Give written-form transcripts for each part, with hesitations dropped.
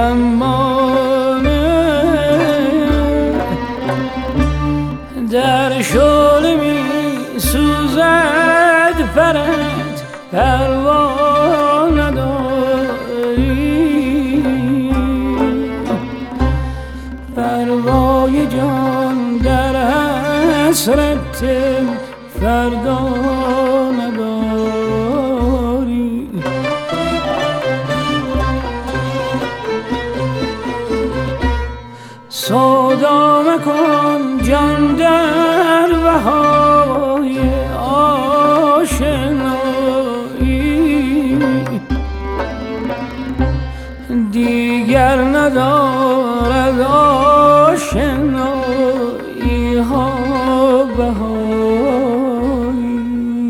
زمانه در شعله می سوزد پرت پروا نداری پروای جان در حسرت فردا نداری سودا مکن جان در بهای آشنایی دیگر ندارد آشنایی ها بهایی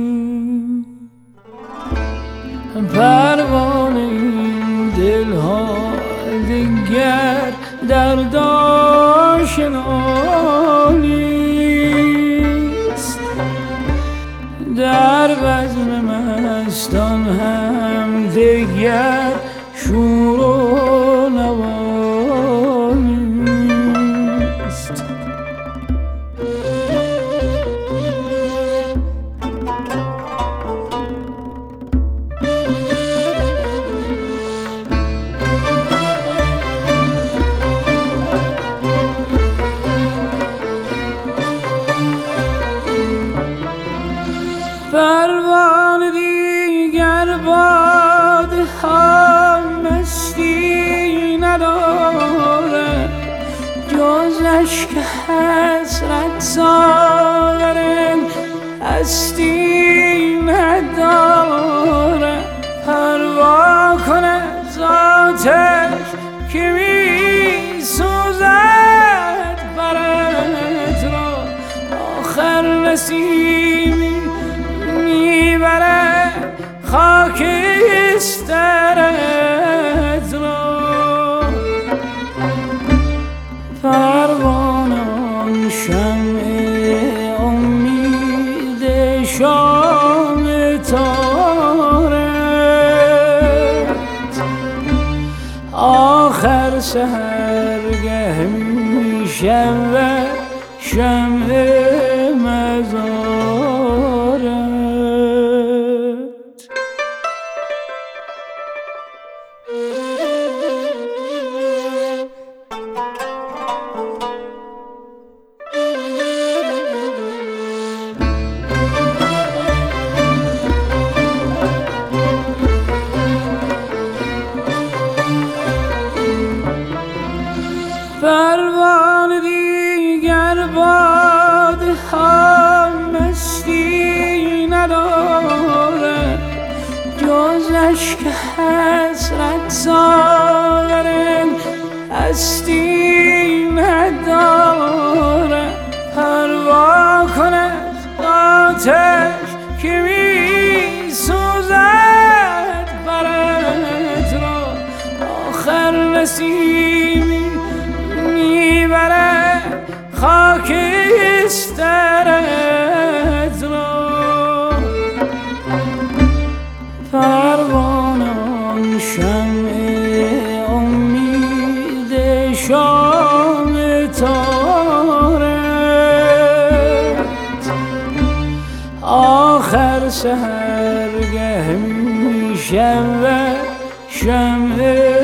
پروانه این دل ها دیگر درد آشنا نیست در بزم مستان هم دیگر شور و نوا نیست پروانه دیگر باد هم مستی نداره جز اشک حسرت ساغر هستی نداره پروا کند ذاتش که می سوزد برت را آخر نسیمی میبره خاکسترت را پروانه شمع امید شام تارت آخر سحرگه میشود شمع مزارت پروانه دیگر باد هم مستی نداره جز اشک حسرت ساغر هستی نداره پروا کند آتش که می سوزد برت را آخر نسیمی میبره خاکسترت را پروانه شمع امید شام تارت آخر سحرگه میشود شمع